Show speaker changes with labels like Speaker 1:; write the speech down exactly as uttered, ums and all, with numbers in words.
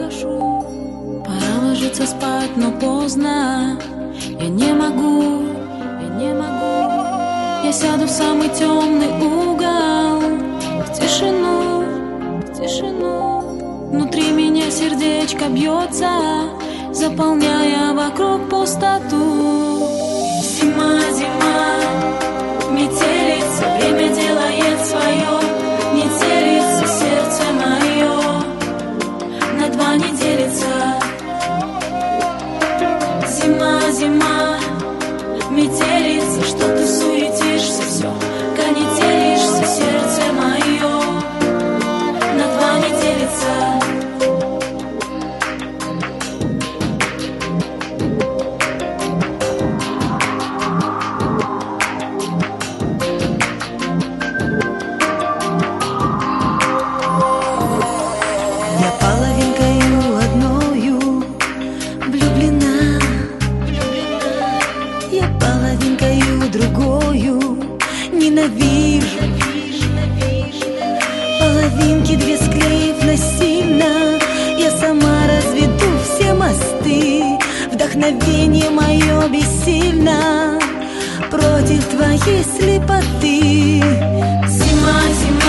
Speaker 1: прошу. Пора ложиться спать, но поздно. Я не могу, я не могу. Я сяду в самый темный угол, в тишину, в тишину. Внутри меня сердечко бьется, заполняя вокруг пустоту. Зима, зима, метелица, время делает свое. Не делится сердце мое, на два не делится. Зима, зима, метелица, что ты суетишься, все конетелишься, сердце мое, на два не делится.
Speaker 2: Ненавижу половинки две склеив насильно. Я сама разведу все мосты. Вдохновение мое бессильно против твоей слепоты.
Speaker 1: Зима, зима,